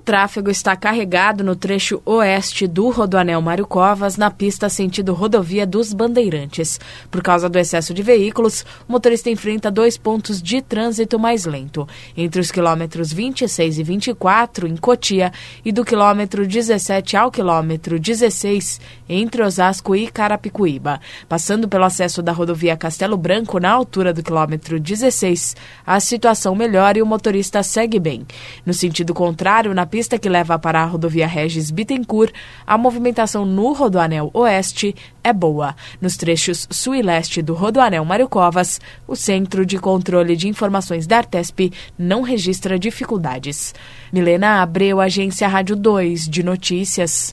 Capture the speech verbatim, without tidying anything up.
tráfego está carregado no trecho oeste do Rodoanel Mário Covas, na pista sentido rodovia dos Bandeirantes. Por causa do excesso de veículos, o motorista enfrenta dois pontos de trânsito mais lento, entre os quilômetros vinte e seis e vinte e quatro, em Cotia, e do quilômetro dezessete ao quilômetro dezesseis, entre Osasco e Carapicuíba. Passando pelo acesso da rodovia Castelo Branco, na altura do quilômetro dezesseis, a situação melhora e o motorista segue bem. No sentido contrário, na pista que leva para a rodovia Regis Bittencourt, a movimentação no Rodoanel Oeste é boa. Nos trechos sul e leste do Rodoanel Mário Covas, o Centro de Controle de Informações da Artesp não registra dificuldades. Milena Abreu, Agência Rádio dois de Notícias.